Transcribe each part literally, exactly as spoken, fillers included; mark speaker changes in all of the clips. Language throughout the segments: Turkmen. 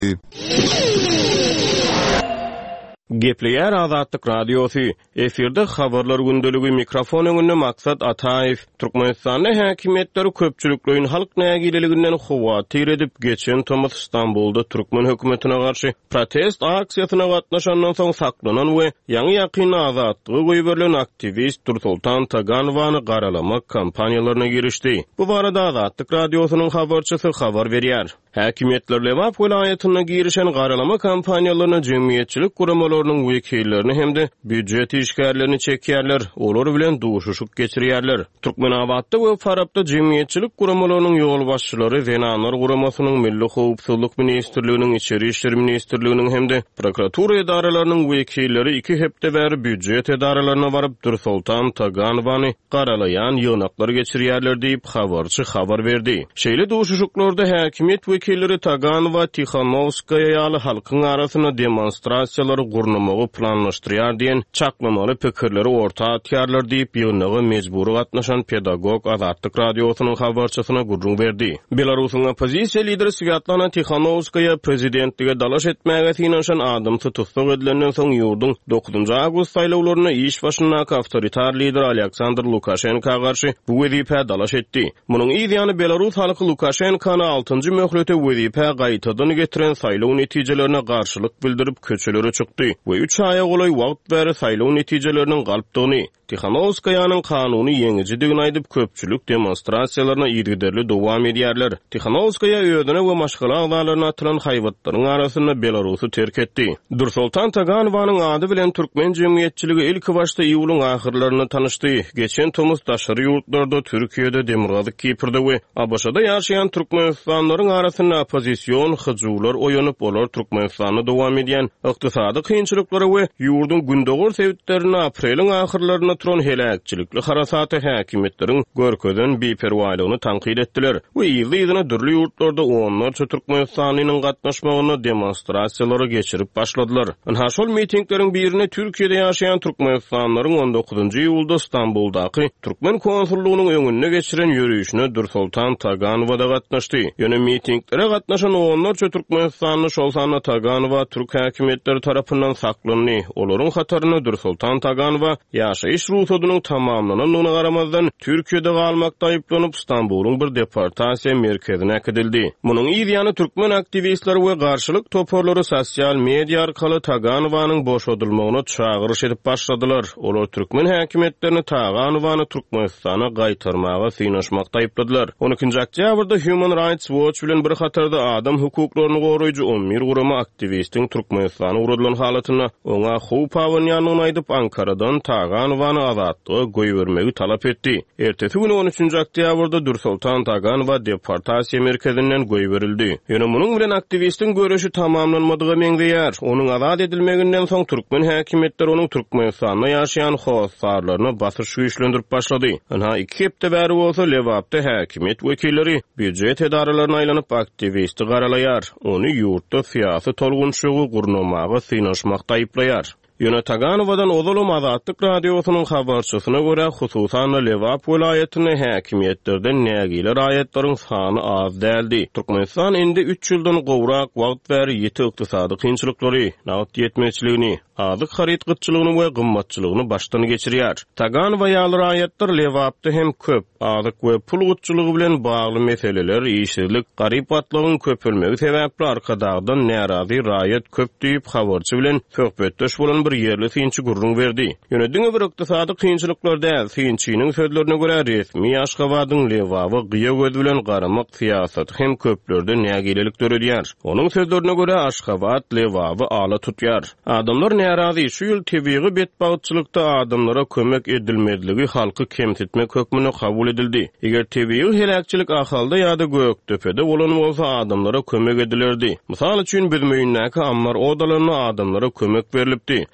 Speaker 1: Gepleyer Azatlyk Radiosu, efirde habarlar gündöligi mikrofon öňünde Maksat Ataev, Türkmenistanyň häkimetleri köpçülikliğin halk nägileliginden howatyr edip geçen Tomas İstanbulda Türkmen hökümetine garşy protest aksiýasyna gatnaşandan soň saklanan we ýaňy ýakyn azatlygy goýberlen aktivist Nursultan Taganowany garalamak kampaniýalaryna girişdi. Bu barada Azatlyk Radiosynyň habarçysy habar berýär. Häkimetler Lewap welaýatyna girişen garalama kampaniýalaryna jemgyýetçilik guramalarynyň wekillerini hemde büdjet işgärlerini çekýärler, olar bilen duşuşuk geçirýärler. Türkmenabadda we Farabda jemgyýetçilik guramalarynyň ýol başçylary Zenanlar guramasynyň Milli Howpsuzlyk ministrliginiň, İçeri işler ministrliginiň hemde prokuratura edaralarynyň wekilleri iki hepde bäri büdjet edaralaryna baryp Nursultan Taganowany garalayan ýygnaklar geçirýärler diýip habarçy habar berdi. Şeýle duşuşuklarda häkimet wekilleri Taganowa, Tikhanovskaya ýaly halkyň arasyna demonstrasiýalary gurnamagy planlaşdyrýar diýen çaklamaly pikirleri orta atýarlar diýip ýygnagy mejburi gatnaşan pedagog Azatlyk Radiosynyň habarçysyna gurrun berdi. Belarusyň opozisiýa lideri Sviatlana Tikhanovskaya prezidentlige dalaş etmäge synaşan adam tutukly edilenden soň ýurdun dokuzunçy awgust saýlawlaryna iş başyndaky awtoritar lider Aleksandr Lukashenka garşy bu wezipe dalaş etdi. Munyň ýa-ni Belarus halky Lukashenkany altıncı möhlete wezipe gaýtadan getiren saýlaw netijelerine garşylyk bildirip köçelere çykdy we üç aýa golay wagt bäri saýlaw netijeleriniň galpdygyny Tikhanovskaýanyň kanuny ýeňijidigini aýdyp köpçülik demonstrasiýalaryna ýergiderli dowam edýärler. Tikhanovskaya öýdüne we maşgala agdalaryna atylan haýwatlaryň arasyna Belarusy terk etdi. Nursultan Taganowanyň ady bilen türkmen jemgyýetçiligi ilk başda ýylyň ahyrlaryna tanyşdy. Geçen Tomas daşary ýurtlarda Türkiýede demirgazyk Kiprde we A B Şda ýaşaýan türkmenistanlaryň arasyna opozisiýon hyjylar oýanyp olar Türkmenistany dowam edýän ykdysady kynçylyklary we ýurdun gündogor sebäplerini apreliň ahyrlaryna turan helakçilikli harasaty häkimetleriň görkezden beperwalygyny tanqid etdiler we ýyly-ýylyna dürli ýurtlarda onlarça Türkmenistanyň gatnaşmagyny demonstrasiýalary geçirip başladylar. Ana şol mitingleriň birine Türkiýede ýaşaýan türkmenistanlaryň on dokuzunçy ýylda İstanbuldaky Türkmen konsullugynyň öňünde geçiren ýürüýüşine Nursultan Taganowa da gatnaşdy. Ýöne mitinglere gatnaşan onlarça Türkmenistanly şol sany Taganowa türk häkimetleri tarapyndan saklandy. Olaryň hataryny Nursultan Taganowa ýaşaýyş ruhsatynyň tamamlanynyna garamazdan Türkiýede galmakda aýyplanyp İstanbulyň bir deportasiýa merkezine akdyldy. Munyň ýa-ni türkmen aktivistleri we garşylyk toporlary sosial media arkaly Taganowanyň boşadylmagyna çagyryş edip başladylar. Olar türkmen häkimetlerini Taganowany Türkmenistana gaýtarmaga synaşmakda aýypladylar. on ikinji oktýabrda Human Rights Watch bilen bir hatarda adam hukuklaryny goraýjy on bir gurama aktivistiň Türkmenistana uradylan halatyna oňa howp awanyanyny aýdyp Ankaradan Taganowany azatlyga goýbermegi talap etdi. Ertesi günü on üçünçi oktýabrda Nursultan Taganowa deportasiýa merkezinden goýberildi. Ýöne munyň bilen aktivistin görüşi tamamlanmadygy meňzeýär. Onuň azat edilmeginden soň türkmen häkimetleri onuň Türkmenistanda ýaşaýan howsarlaryny basyş güýçlendirip başlady. Ana iki hepde bäri bolsa Lewapda häkimet wekilleri büdjet edaralaryna aýlanyp aktivisti garalaýar. Ony ýurtda syýasy tolgunçlugy gurnamagy synaşmakda aýplaýar. Ýöne Taganowadan ozalym Azatlyk Radiosynyň habarçysyna görä hususan Lewap welaýatyny häkimetlerden nägile raýatlaryň sany az däldi. Türkmenistan indi üç ýyldan gowrak wagt bäri ýeti ykdysady kynçylyklary, nawat ýetmekçiligini, azyk harytgytçylygyny we gymmatçylygyny başdan geçirýär. Taganowa ýaly raýatlar Lewapda hem köp azyk we pul gutçylygy bilen bagly meseleler, işçilik, garyp atlygyň köpelmegi sebäpli arkadagdan närazy raýat köp diýip habarçy bilen söhbetdeş bolan bir yerli synçy gurrun berdi. Ýöne diňe bir ykdysady kynçylyklar däl, synçynyň sözlerine görä resmi Aşgabatyň Lewaby gyýa göz bilen garamak syýasat hem köplerde nägilelik döredýär. Onuň sözlerine görä Aşgabat Lewaby ala tutýar. Adamlar närazy şu ýyl tebigy betbagtçylykda adamlara kömek edilmediligi halky kemsitmek hökmüne kabul edildi. Eger tebigy helakçylyk ahalda ýa-da Göktepe'de bolan bolsa adamlara kömek edilerdi. Mysal üçin biz meýündäki ammar odalaryna adamlara kömek berilipdi.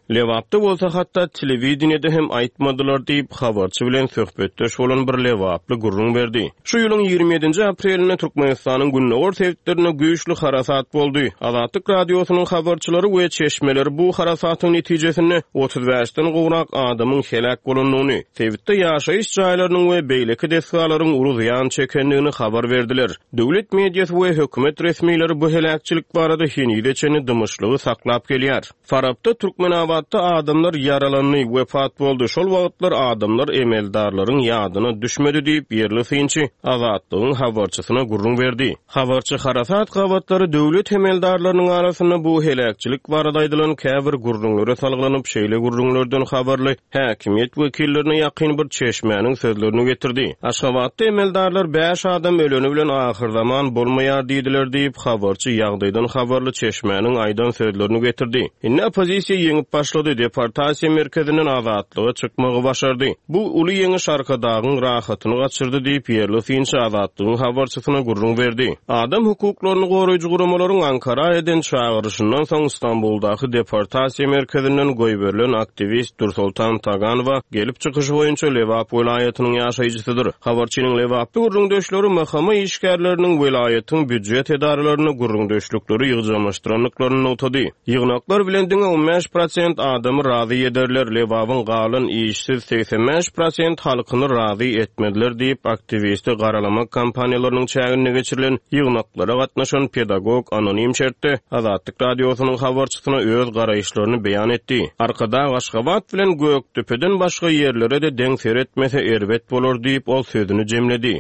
Speaker 1: Lewapda bolsa hatta televideniyede hem aýtmadylar diýip habarçy bilen söhbetdeş bolan bir lewaply gurrun berdi. Şu ýylyň ýigirme ýedinji aprelinde Türkmenistanyň günnäwür tewitlerine güýçli harasat boldy. Azatlyk radiosynyň habarçylary we çeşmeleri bu harasatyň netijesinde otuz beşden gowrak adamyň helak bolandygyny, tewitde ýaşaýyş jaýlarynyň we beýleki desgalaryň uly ziýan çekendigini habar berdiler. Döwlet mediýasy we hökümet resmiýleri bu helakçylyk barada henideçeni dymışlygy saklap gelýär. Farabda Türkmenabadda adamlar yaralany, wefat boldy. Şol wagtlar adamlar emeldarlaryň ýadyna düşmedi diýip ýerli synçy Azatlygyň habarçysyna gurrun berdi. Habarçy harasat gawatlary döwlet emeldarlarynyň arasynda bu helakçylyk barada aýdylan käbir gurrunlara salgylanyp şeýle gurrunlardan habarly häkimet wekillerine ýakyn bir çeşmäniň sözlerini getirdi. Aşgabatda emeldarlar beş adam öleni bilen ahir zaman bolmaýar diýdiler diýip habarçy ýagdaýdan habarly çeşmäniň aýdan sözlerini getirdi. Inne opozisiýa ýeňip başlady, deportasiýa merkezinden azatlyga çykmagy başardy. Bu uly ýeňiş arkadagyň rahatyny gaçyrdy diýip ýerli synçy Azatlygyň habarçysyna gurrun berdi. Adam hukuklaryny goraýjy guramalaryň Ankara eden çağırışyndan soň İstanbuldaky deportasiýa merkezinden goý berilen aktivist Dursultan Taganowa gelip çykyşy boýunça Lewap welaýatynyň ýaşaýjysydyr. Habarçynyň Lewapdy gurrundaşlary mahkama işgärleriniň welaýatyň büdjet edaralaryna gurrundaşlykları ýygnaşdyranlyklaryny notady. Ýygnaklar bilen diňe on beş prosent adamy razy ederler. Lewapyň galan işsiz seksen beş prosent halkyny razy etmediler diýip aktivisti garalama kampaniýalarynyň çägine geçirilen ýygnaklara gatnaşan pedagog anonim şertde Azatlyk radiosynyň habarçysyna öz garaýşlaryny beýan etdi. Arkada Aşgabat bilen Göktöpeden başga ýerlere de deň seretmese erbet bolar diýip ol sözüni jemledi.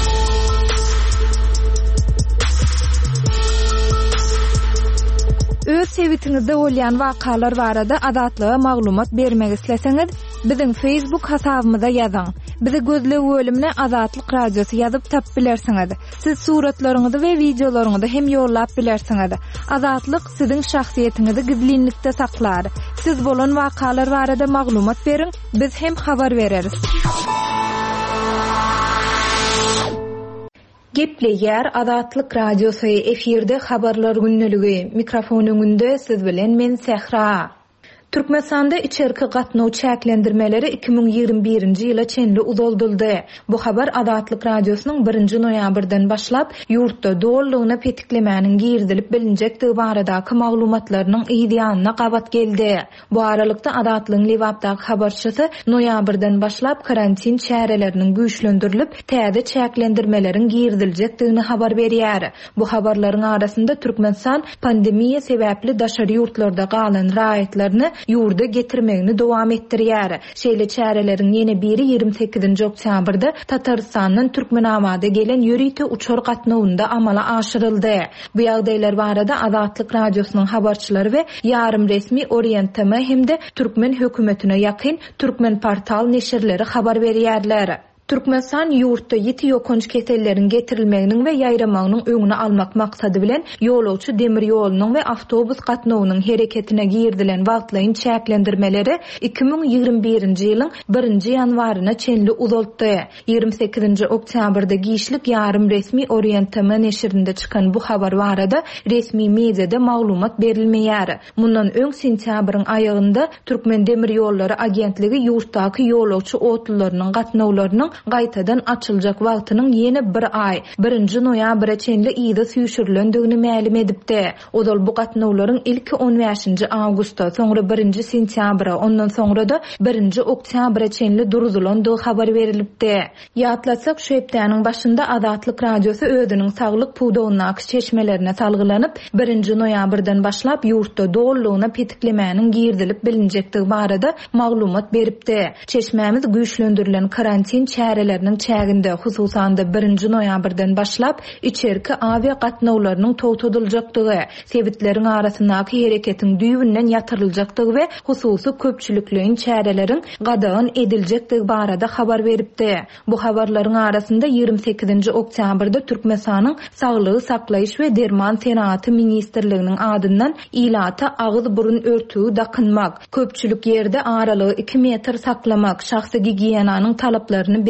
Speaker 2: Öz sevitiňizde bolýan wakalar barada azatlyga maglumat bermek isleseňiz, biziň Facebook hasabymyza ýazyň. Bizi gözlep bölümine Azatlyk radiosu ýazyp tap bilersiňiz. Siz suratlaryňyzy we videolaryňyzy hem ýollap bilersiňiz. Azatlyk siziň şahsiýetiňizi gizlinlikde saklar. Siz bolan wakalar barada maglumat beriň, biz hem habar bereriz. Gepleýär Azatlyk radiosu efirde habarlar günneligi. Mikrofon öňünde siz bilen men Sehra. Türkmenistanda içerki gatnaw çäklendirmeleri iki ming ýygrimi birinji ýyla çenli uzolduldy. Bu habar Azatlyk radiosynyň birinji noýabrdan başlap ýurtda dowlugyna petiklemäniň girdilip bilinjektigi baradaky maglumatlarynyň ýa-da gabat geldi. Bu aralykda Azatlygyň Lewapdaky habarçysy noýabrdan başlap karantin çäreleriniň güýçlendirilip täze çäklendirmeleriň girdilejekdigini habar berýär. Bu habarlaryň arasynda Türkmenistan pandemiýa sebäpli daşary ýurtlarda galan raýatlaryny ýurda getirmegini dowam etdirýär. Şeýle çäreleriň ýene biri ýygrimi sekizinji oktýabrda Tatarstanyň Türkmenabada gelen ýörite uçar gatnawynda amala aşyryldy. Bu ýagdaýlar barada Azatlyk radiosynyň habarçylary we ýarym resmi orientama hemde Türkmen hökümetine ýakyn Türkmen portal neşirleri habar berýärler. Türkmenistan ýurtda ýeti ýokunç keselleriň getirilmeginiň we ýaýramagynyň öňüni almak maksady bilen ýolawçy demir ýolunyň we awtobus gatnawynyň hereketine girdilen wagtlaryň çäklendirmeleri iki ming ýygrimi birinji ýylyň birinji ýanwaryna çenli uzaltdy. ýygrimi sekizinji oktýabrda giýişlik ýarym resmi orientama neşirinde çykan bu habar barada resmi mediada maglumat berilmeýär. Mundan öň sentýabryň aýagynda Türkmen demir ýollary agentligi ýurtdaky ýolawçy otlarynyň gatnawlarynyň gaýtadan açyljak wagtynyň ýene bir ay, birinji noýabra çenli ýyda süýşürilendigini mälim edipdi. Odal bu gatnawlaryň ilki on beşinji awgustda, soňra birinji sentýabra, ondan soňra da birinji oktýabra çenli duruzulandygy habar berilipdi. Ýatlatsak şu hepdäniň başynda Azatlyk radiosu özüniň saglyk puwdawynaky çeşmelerine salgylanyp, birinji noýabrdan başlap ýurtda dowlugyna petiklemäniň girdilip bilinjektigi barada maglumat beripdi. Çeşmämiz güýçlendirilen karantin çäreleriniň çäginde, hususan da birinji noýabrdan başlap içerki avia gatnawlarynyň towtadyljakdygy, sebitleriň arasyndaky hereketiň düýbünden ýatyryljakdygy we hususy köpçülikliň çäreleriň gadagyn ediljekdigi barada habar beripdi. Bu habarlaryň arasynda ýygrimi sekizinji oktýabrda Türkmenistanyň Saglygy saklaýyş we derman senaty ministrliginiň adyndan ilata agyz burun örtügi dakynmak, köpçülik ýerde aralygy iki metr saklamak, şahsy gigienanyň talaplaryny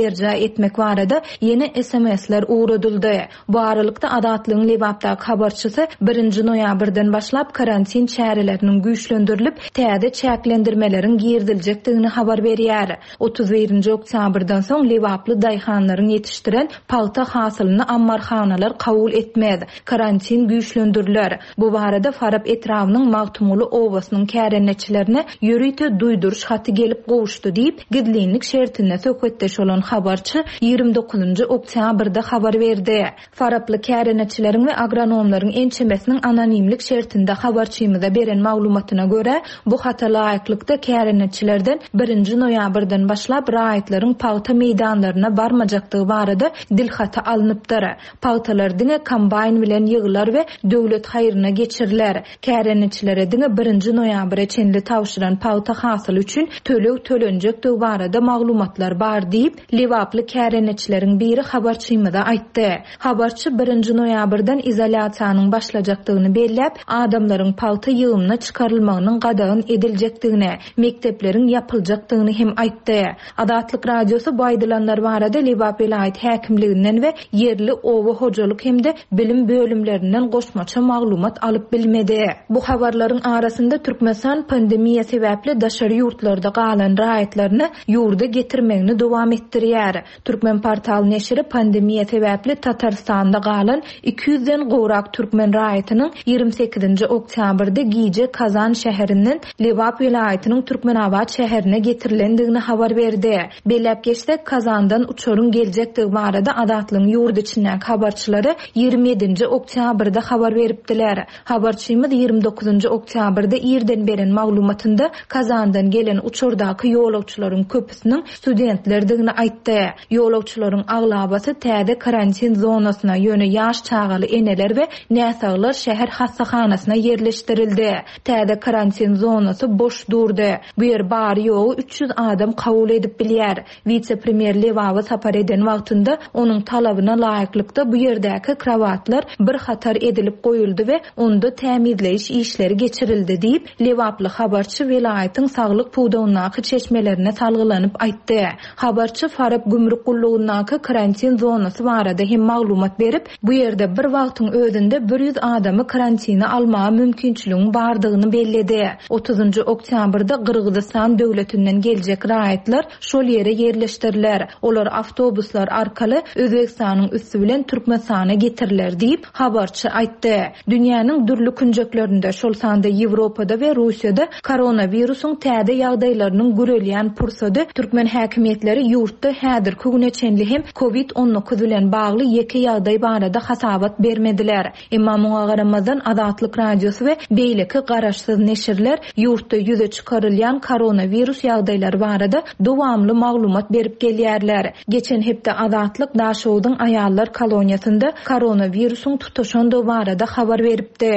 Speaker 2: berja etmek barada yeni S M S'ler uğradyldy. Bu aralıkda Adatlygyň Lebapda habarçysy birinji noýabrdan başlap karantin çäreleriniň güýçlendirilip täze çäklendirmeleriň girdilejekdigini habar berýär. otuz birinji oktýabrdan soň Lebaply daýhanlaryň yetişdiren palta hasylyny ammarhanalar kabul etmedi. Karantin güýçlendirilýär. Bu barada Farab etrawynyň Magtumuly owasynyň kärenetçilerine ýörüýte duýduruş haty gelip gowuşdy diýip gidlenlik şertine söketdeş olan habarçy ýygrimi dokuzunji oktýabrda habar berdi. Farably kärenetçileriň we agronomlaryň ençemesiniň anonimlik şertinde habarçymyza beren maglumatyna göre bu hata laýyklykda kärenetçilerden birinji noýabrdan başlap raýatlaryň paýta meýdanlaryna barmajakdygy barada dilhata alınıpdyr. Paýtalar diňe kombayn bilen ýygylar we döwlet haýryna geçiriler. Kärenetçilere diňe birinji noýabra çenli tawşyran paýta hasyly üçin tölew tölenjekdigi barada maglumatlar bar diýip Lebaply kärenetçileriň biri habarçymyza aýtdy. Habarçy birinji noýabrdan izolasiýanyň başlajakdygyny belläp, adamlaryň paýta ýygyna çykarylmagynyň gadagyn ediljekdigini, mektepleriň ýapyljakdygyny hem aýtdy. Adatlyk radiosu baýdylanlar barada Lebap vilayet häkimliginden we yerli owa hojalyk hemde bilim bölümlerinden goşmaça maglumat alyp bilmedi. Bu habarlaryň arasynda Türkmenistan pandemiýa sebäpli daşary ýurtlarda galan raýatlaryny ýurda getirmegini dowam etdirýär. Türkmen portal neşri pandemiýa sebäpli Tatarstanda galan iki yüzden gowrak türkmen raýatynyň ýygrimi sekizinji oktýabrda Gice Kazan şäherinden Lebap vilayetiniň Türkmenabad şäherine getirilendigini habar berdi. Belläp geçsek Kazandan uçoruň geljektigi barada Adatlygyň ýurt içinden habarçylary ýygrimi ýedinji oktýabrda habar beripdiler. Habarçymyz ýygrimi dokuzunji oktýabrda ýerden beren maglumatynda Kazandan gelen uçurdaky ýolagçylaryň köpüsiniň studentlerdigini aýtdy. Ýolagçylaryň aglabasy täze karantin zonasyna ýöne ýaş çagaly eneler we näsaglar şäher hassahanasyna ýerleşdirildi. Täze karantin zonasy boş durdy. Bu ýer bar ýogy üç yüz adam kabul edip bilýär. Vice-premier Lewawa sapar eden wagtynda onuň talabyna laýyklykda bu ýerdäki krawatlar bir hatar edilip goýuldy we onda tämizleýiş işleri geçirildi diýip Lewaply habarçy vilayatyň saglyk puwdawynaky çeşmelerine salgylanyp aýtdy. Habarçy Farab gümrük gullugynaky karantin zonasy barada hem maglumat berip, bu ýerde bir wagtyň özünde bir yüz adamy karantina almagy mümkinçiligiň bardygyny belledi. otuzunji oktýabrda Kyrgyzstan döwletinden geljek raýatlar şol ýere ýerleşdiriler. Olar awtobuslar arkaly Özbekistanyň üstü bilen Türkmenistana getiriler diýip habarçy aýtdy. Dünýäniň dürli künjeklerinde şol sanda Ýewropada we Russiýada koronawirusyň täze ýagdaýlarynyň gürelýän pursady türkmen häkimetleri ýurtda häzirki güne çenli hem covid on dokuz bilen bagly ýeki ýagdaý barada hasabat bermediler. Emma muňa garamazdan Adatlyk radiosu we beýleki garaşsyz neşirler ýurtda ýüze çykarylýan koronawirus ýagdaýlary barada dowamly maglumat berip gelýärler. Geçen hepde Adatlyk Daşowdyň aýallar koloniýasynda koronawirusyň tutuşandy barada habar beripdi.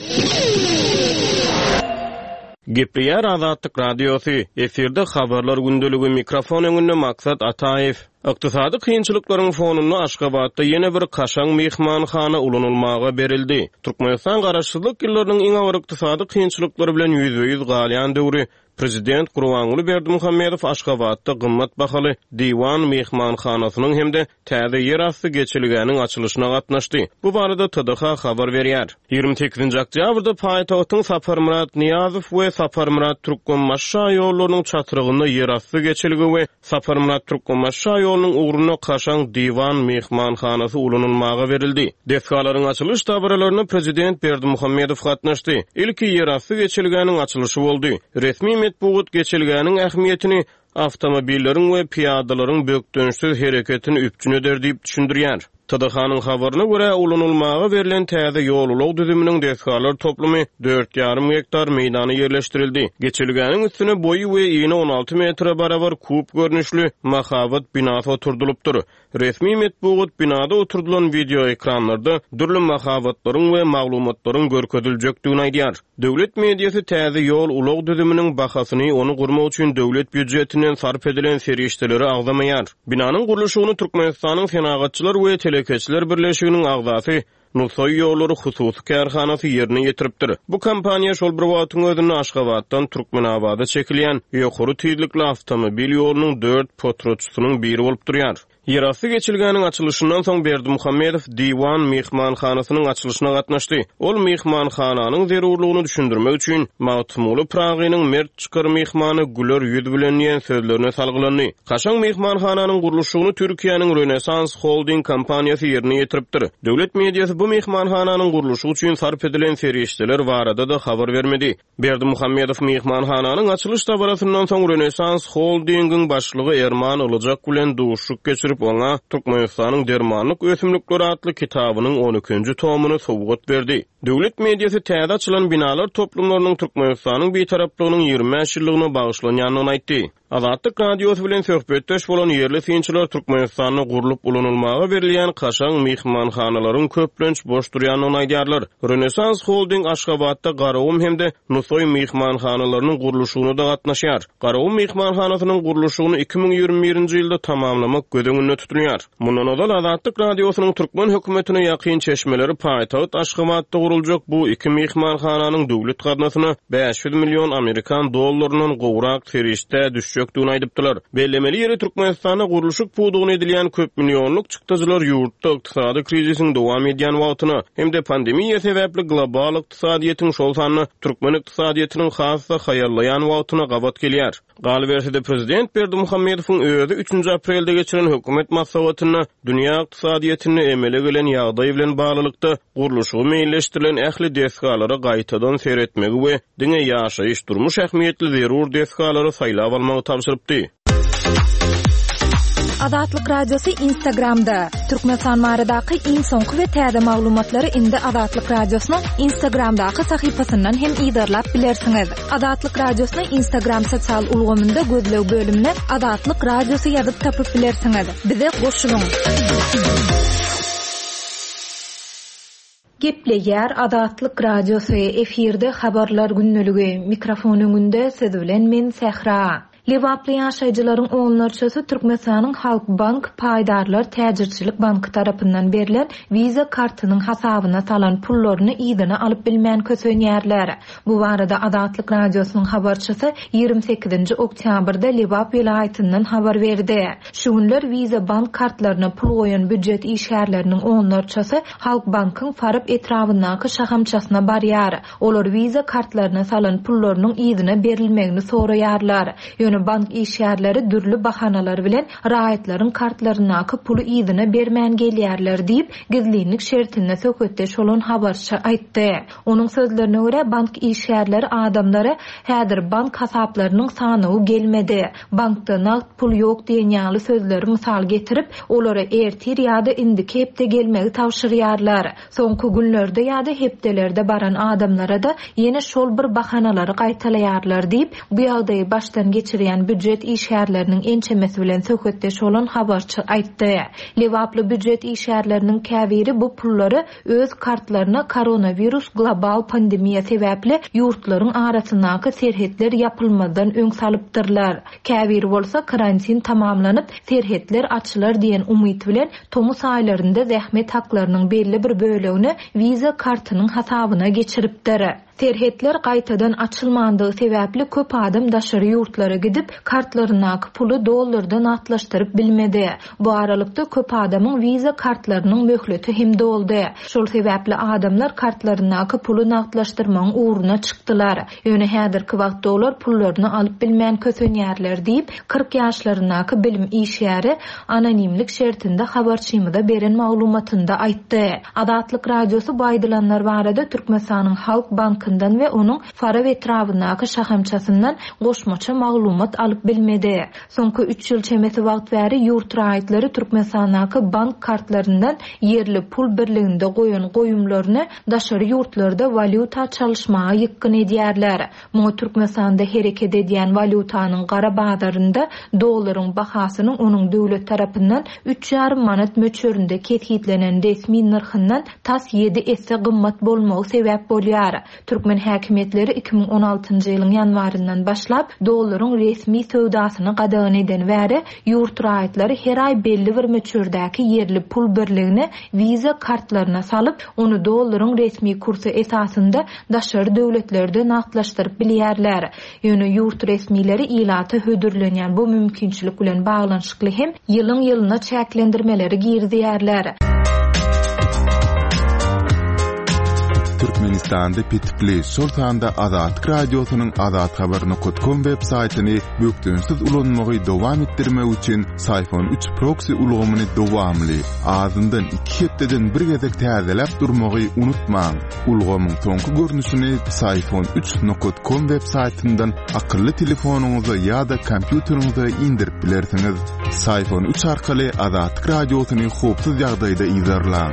Speaker 1: Gepleýär Adatlyk radiosu, efirde habarlar gündeligi mikrofon öňünde Maksat Ataýew. Ykdysady kynçylyklaryň fonuny Aşgabatda ýene bir kaşaň mehmanhana ulanylmaga berildi. Türkmenistan garaşsyzlyk ýyllarynyň iň awar ykdysady kynçylyklary bilen ýüzbe-ýüz galýan döwri Prezident Gurbanguly Berdimuhammedow Aşgabatda gymmat bahaly diwan mehmanhanasynyň hemde täze ýerasty geçiliginiň açylyşyna gatnaşdy. Bu barada T D H habar berýär. ýygrimi sekizinji oktýabrda paýtagtyň Saparmurat Niýazow we Saparmurat Türkmenmaşşa ýollarynyň çatyrygyna ýerasty geçiligi we Saparmurat Türkmenmaşşa ýolunyň ugruna kaşaň diwan mehmanhanasy ulanylmaga berildi. Deskalaryň açylyş tabiralaryna Prezident Berdimuhammedow gatnaşdy. Ilki ýerasty geçiliginiň açylyşy boldy. Resmi Bugut geçilgäniň ähmiýetini awtomobilleriň we piýadalaryň bökdönüşsiz hereketini üpçün eder diýip düşündirýär. T D H-nyň habaryna görä ulanylmaga berilen täze ýol düzüminiň desgalar toplumy dört ýarym hektar meýdana ýerleşdirildi. Geçilgäniň üstüne boýy we ýene on alty metre barabar kup görnüşli mahabat binasy oturdulypdyr. Resmi metbuat binada oturdulan video ekranlarda dürli mahabatlaryň we maglumatlaryň görkezilýekdigini aýdýar. Döwlet mediýasy täze ýol ulug düzüminiň bahasyny onu gurmak üçin döwlet büdjetinden sarf edilen serişdeleri agzamaýar. Binanyň gurulşygyny Türkmenistanyň Senagatçylar we Telekeçiler Birleşiginiň agzasy Nusoy ýolary hususy kärhanasy ýerine ýetiripdir. Bu kampaniýa şol bir wagtyň özünde Aşgabatdan Türkmenabada çekilýän ýokary tüýdükli awtomobil ýolunyň dört potrotçusynyň biri bolup durýar. Ýerasy geçilgäniň açylışyndan soň Berdi Muhammedow Diwan mehmanhanasynyň açylyşyna gatnaşdy. Ol mehmanhananyň zerurlygyny düşündirmek üçin Mawtumuly Pragynyň mert çykar mehmany Güler ýüz bilen ýen sözlerine salgylandy. Kaşaň mehmanhananyň gurulşyny Türkiýanyň Renesans Holding kompaniýasy ýerine ýetiripdir. Döwlet mediýasy bu mehmanhananyň gurulşy üçin sarp edilen serýeşdeler barada da habar bermedi. Berdi Muhammedow mehmanhananyň açylyş tabarasyndan soň Renesans Holdingiň başlygy Erman Ilyjak bilen duşuk geçirip ona Türkmenistanyň dermanlyk ösümlikleri adly kitabynyň on ikinji tomuny sowgat berdi. Döwlet mediýasy täze açylan binalar toplumlarynyň Türkmenistanyň betaraplygynyň ýygrimi ýyllygyna bagyşlanýanyny aýtdy. Azatlyk radiosu bilen söhbetdeş bolan ýerli synçylar Türkmenistanyň gurulup ulanylmaga berilýän kaşaň mehmanhanalaryň köplenç boş durýanyny aýdýarlar. Renesans Holding Aşgabatda Garawum hemde Nusoy mehmanhanalarynyň gurulşyna da gatnaşýar. Garawum mehmanhanasynyň gurulşyny iki ming ýygrimi birinji ýylda tamamlamak gödüňünde tutulýar. Mundan odal Azatlyk radiosynyň türkmen hökümetine ýakyn çeşmeleri paýtagat Aşgabatda guruljak bu iki mehmanhananyň döwlet garnasyna beş yüz milyon Amerikan dollarynyň gowrak serişde düşjekdigini aýdypdylar. Bellemeli ýeri Türkmenistana gurulşyk pudugyny edilýän köp milyonluk çykdyjylar ýurtda ykdysady krizisiň dowam edýän wagtyna hemde pandemiýa sebäpli global ykdysadyýetin şol sanyny türkmen ykdysadyýetiniň hasy haýallaýan wagtyna gabat gelýär. Galberhide prezident Berdi Muhammedowyň özü üçünji aprelde geçiren hökümet maslahatyna dünýä ykdysadyýetini emele gelen ýagdaý bilen baglykda gurulşy meýilleşdirilen ähli desgalary gaýtadan seretmegi we diňe ýaşaýyş durmuş ähmiýetli zerur desgalary saýlap almagy tapşyrypdy.
Speaker 2: Azatlyk radiosu Instagramda. Türkmenistan baradaky iň soňky we täze maglumatlary indi Azatlyk radiosynyň Instagramdaky sahypasyndan hem ýygyrlap bilersiňiz. Azatlyk radiosynyň Instagram sosial ulgamynda gözlew bölümine Azatlyk radiosu ýazyp tapyp bilersiňiz. Bize goşulyň. Gepleýär Azatlyk radiosu efirde habarlar günneligi mikrofon öňünde siz bilen men Sehra. Lewaply ýaşaýjylaryň oňlarçysy Türkmenistanyň Halk Bank Paýdarlar Täjirçilik Banky tarapyndan berilen viza kartynyň hasabyna salan pullaryny ýygyna alyp bilmän kösenýärler. Bu barada Azatlyk radiosynyň habarçysy ýygrimi sekizinji oktýabrda Lewap vilayatyndan habar berdi. Şu günler viza bank kartlaryna pul goýan büdjet işgärleriniň oňlarçysy Halk Bankyň Farap etrafyndaky şahamçasyna barýar. Olar viza kartlaryna salan pullarynyň ýygyna berilmegini soraýarlar. Bank işgärleri dürlü bahanalar bilen raýatlaryň kartlarynaky puly ýygyna bermän gelýärler diýip gizlilik şertine söketdeş bolan habarçy aýtdy. Onuň sözlerine görä bank işgärleri adamlary häzir bank hasaplarynyň sanygy gelmedi. Bankda naqd pul ýok diýen ýaly sözleri mysal getirip olary ertir ýa-da indiki hepde gelmegi tawşyrýarlar. Soňky günlerde ýa-da hepdelerde baran adamlara da ýene şol bir bahanalary gaýtalaýarlar diýip bu ýagdaýy başdan geçirýän büdjet işgärleriniň ençemesi bilen söhbetdeş bolan habarçy aýtdy. Lewaply büdjet işgärleriniň käbiri bu pullary öz kartlaryna koronavirus global pandemiýa sebäpli ýurtlaryň arasyndaky serhetler ýapylmadan öň salypdyrlar. Käbir bolsa karantin tamamlanyp serhetler açylar diýen umyt bilen tomus aýlarynda zähmet haklarynyň belli bir bölegini viza kartynyň hasabyna geçiripdir. Serhetler gaýtadan açylmandygy sebäpli köp adam daşary ýurtlara gidip kartlarynaky puly dollardan atlaşdyryp bilmedi. Bu aralykda köp adamyň viza kartlarynyň möhleti hem doldy. Şol sebäpli adamlar kartlarynaky puly naqdlaşdyrmagyň uğruna çykdylar. Ýöne häzirki wagtda olar pullaryny alyp bilmän kösenýärler diýip kırk ýaşlarynaky bilim işgäri anonimlik şertinde habarçymyda beren maglumatynda aýtdy. Azatlyk radiosu baýdylanlar barada Türkmenistanyň Halk Banky we onuň Farap etrafyndaky şahamçasyndan goşmaça maglumat alyp bilmedi. Soňky üç ýyl çemesi wagt bäri ýurt raýatlary Türkmenistanyň bank kartlaryndan yerli pul birliginde goýan goýumlaryny daşary ýurtlarda valyuta çalyşmagy ýykyn edýärler. Muňa Türkmenistanda hereket edýän valyutanyň gara bazarynda dollaryň bahasynyň onuň döwlet tarapyndan üç ýarym manat möçöründe kethitlenen resmi narhyndan tas ýedi esse gymmat bolmagy sebäp bolýar. Türkmen häkimetleri iki bin on altyncı ýylyň ýanwaryndan başlap dollaryň resmi söwdasyny gadagan eden bäri ýurt raýatlary her aý belli bir möçürdäki yerli pul birligini viza kartlaryna salyp, onu dollaryň resmi kursy esasynda daşary döwletlerde naqdlaşdyryp bilýärler. Ýöne ýurt resmileri ilaty hödürlenýän bu mümkinçilik bilen baglanyşykly hem ýylyň ýylyna çäklendirmeleri girdiyärler.
Speaker 3: Türkmenistanda pitipli Sultanda Azatlyk radiosynyň Azat habaryny kutkum web saytyny bökdünsiz ulanmagy dowam etdirmek üçin Sayfon üç proxy ulgamyny dowamly azyndan iki hepdeden bir gezek täzelep durmagy unutmaň. Ulgamyň soňky görnüşini sayfon üç nokta com web saytyndan akylly telefonuňyza ýa-da kompýuteriňize indirip bilersiňiz. Sayfon üç arkaly Azatlyk radiosyny hopsuz ýagdaýda izlerläň.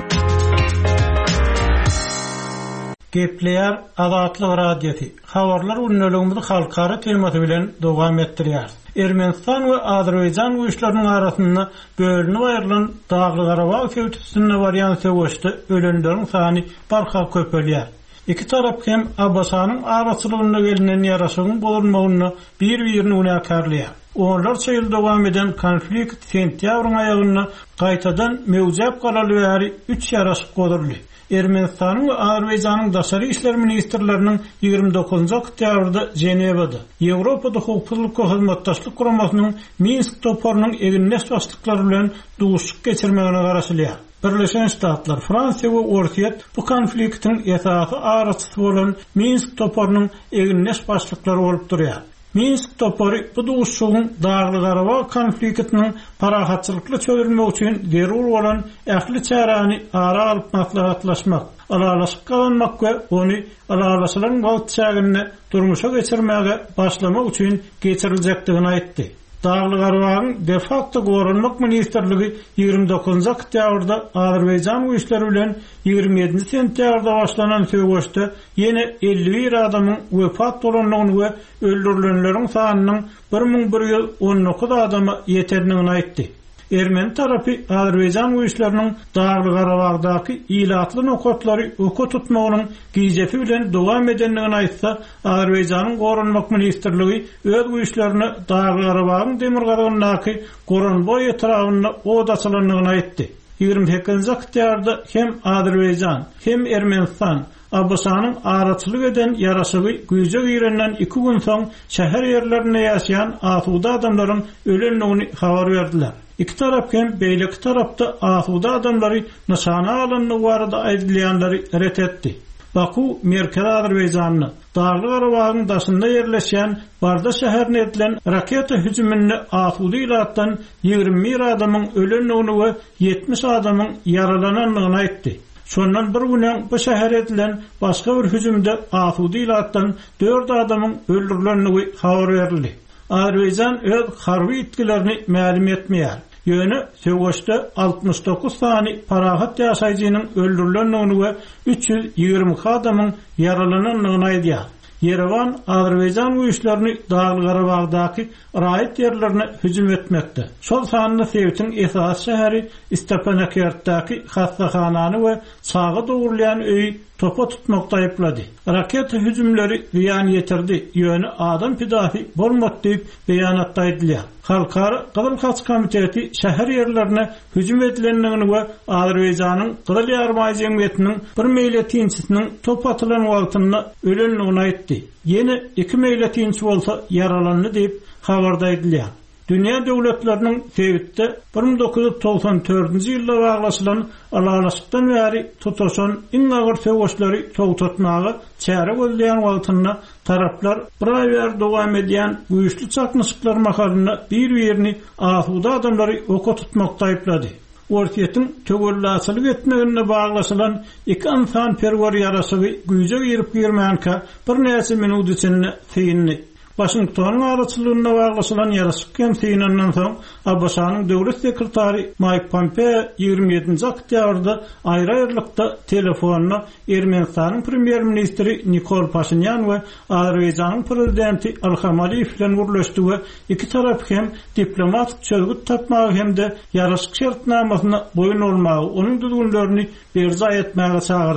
Speaker 4: Gepleýär Azatlyk radiosi. Habarlar unnölüğümüzü halkara temasy bilen dowam etdirýär. Ermenistan we Azerbaýjan güýçleriniň arasynda bölünip aýrylan Dagly Garabag sewtüsine barýan söwüşde ölenleriň sany barka köpelýär. İki tarap hem Abbasanyň araçylygyna gelinen ýaraşygyň bolmagyny bir-birini unakarlýar. Onlar çyl dowam eden konflikt sentýabryň aýagyna gaýtadan mewjap galaly bäri üç ýaraşyk godurly. Ermenistanyň we Azerbaýjanyň daşary işler ministrleriniň ýygrimi dokuzunçy oktýabrda Jenewada Ýewropada hukuklyk hyzmatdaşlyk guramasynyň Minsk toporunyň eginleş başlyklary bilen duşuk geçirmegine garaşylýar. Birleşen Ştatlar, Fransiýa we Orsiýa bu konfliktiň esasy araçysy bolan Minsk toporunyň eginleş başlyklary bolup durýar. Minsk toporu bu duşugyň Dagly Garabag konfliktiniň parahatçylykly çözülmegi üçin zerur bolan ähli çärany ara alyp maslahatlaşmak, alalaşyk galanmak we ony alalaşylaryň wagtçagyny durmuşa geçirmäge başlamak üçin geçiriljekdigini aýtdy. Dagly Garabagyň de facto gorunmak ministrligi ýygrimi dokuzunçy oktýabrda Azerbaýjan güýçleri bilen ýygrimi ýedinçi sentýabrda başlanan söwüşde ýene elli bir adamyň wepat bolanlygyny we öldürilenleriň sanynyň bir ming bir ýüz on dokuz adama ýeterligini aýtdy. Ermeni tarapy Azerbaýjan güýçleriniň Dagly Garabagdaky ilatly nokatlary ökü tutmagynyň gijefi bilen dowam edenligini aýtsa, Azerbaýjanyň gorunmak ministrligi öz güýçlerini Dagly Garabagyň demir garagandaky Goranboy etrawyna odaçylanlygyny aýtdy. ýygrimi sekizinçi oktýabrda hem Azerbaýjan hem Ermenistan Abbasanyň araçylyk eden ýaraşygy güýje girenden iki gün soň şäher ýerlerinde ýaşaýan asuda adamlaryň ölenligini habar berdiler. İki tarap hem beýleki tarapda asuda adamlary nişana alanyny barada aýdylýanlary ret etdi. Baku, Merkez Azerbaýjanyny Dagly Garabagyň daşynda ýerleşýän Barda şäherine edilen raketa hüjümini asuda ilatdan ýygrimi bir adamyň ölenligini we yetmiş adamyň yaralananlygyny aýtdy. Şondan bir günden bu şäher edilen başga bir hüjümde asuda ilatdan dört adamyň öldürilenligi habar berildi. Azerbaýjan öz harby itkilerini ma'lum etmeýär. Ýöne söwüşde altmış dokuz sany parahat ýaşaýjynyň öldürilenligini we üç ýüz ýygrimi adamyň yaralananlygyny aýdýar. Yerevan Azerbaýjan güýçlerini Dagly Garabagdaky raýat ýerlerine hüjüm etmekde. Şol sanyny Sewitiň esas şäheri Stepanakert-daky hastahanany we çağı dogurlayan öý topa tutmakda aýplady. Raketa hüjümleri ziýan ýetirdi. Ýöne adam pidafi bolmady diýip beýanatda aýdylýar. Halkara Gyzyl Haç komiteti şäher ýerlerine hüjüm edilenligini we Azerbaýjanyň Gyzyl ýarmaý jemgyýetiniň bir meýle tinçisiniň top atylan wagtyna ölenligini aýtdy. Ýene iki meýle tinçi bolsa yaralandy diýip habarda aýdylýar. Dünya döwletleriniň Sewitde bir ming dokuz ýüz toksan dördünçi ýylda baglaşylan alalaşykdan bäri tutaşan iň agyr söwüşleri togtatmagy çäre gözleýän wagtyna taraplar bir aý ber dowam edýän güýçli çakmyşyklar mahalyny bir-birini asuda adamlary oka tutmakda aýplady. Orsiýetiň tögölläçilik etmegine baglaşylan iki insan perwer ýaraşygy güýje girip girmänkä bir näçe minut içinde fiýinli. Washington araçylygyna baglaşylan ýaraşyk kemsiýinden soň Abbasanyň döwlet sekretary Mike Pompeo ýygrimi ýedinçi oktýabrda aýra-aýrylykda telefonyna Ermenistanyň premier ministri Nikol Pashinyan we Azerbaýjanyň prezidenti Ilham Aliýew bilen gurulşdy we iki tarap hem diplomatik çözgüt tapmagy hemde ýaraşyk şertnamasyna boyun bolmagy, onuň düzgünlerini berza etmäge çagyrdy.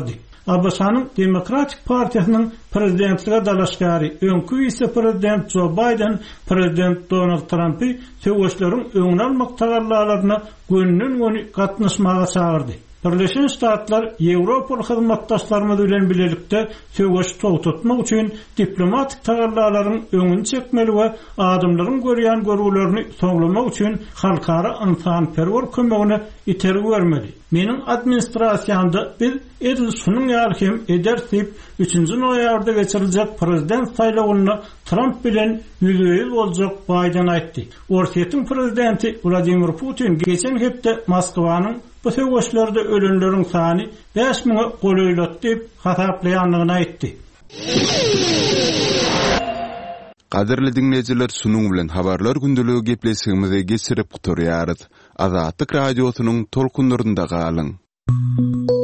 Speaker 4: Abbasanyň Demokratik Partiýasynyň prezidentlige dalaşgary, öňkü vice-prezident Joe Biden, prezident Donald Trumpy söwüşleriň öňüne almak tagallalaryna gönlün gatnaşmaga çağırdy. Birleşen Ştatlar Ýewropa hyzmatdaşlarymyz bilen birlikde söwüş togtatmak üçin diplomatik tagallalaryň öňüni çekmeli we adamlaryň görýän görgülerini soňlamak üçin halkara insanperwer kömegine itergi bermeli. Meniň administrasiýamda biz edil şunuň ýaly hem edersip üçünji noýabrda geçiriljek prezident saýlawyny Trump bilen ýüzüýüz boljak Biden aýtdy. Orsiýetiň prezidenti Vladimir Putin geçen hepde Moskwanyň bu söwüşlerde ölenleriň sany beş miňe goýulat diýip hasaplaýanlygyny aýtdy.
Speaker 3: Qadirli dinleyijiler, sunuň bilen habarlar gündeligi gepleşigimize geçirip guturýarys. Azatlyk radiosynyň tolkunlarynda galyň.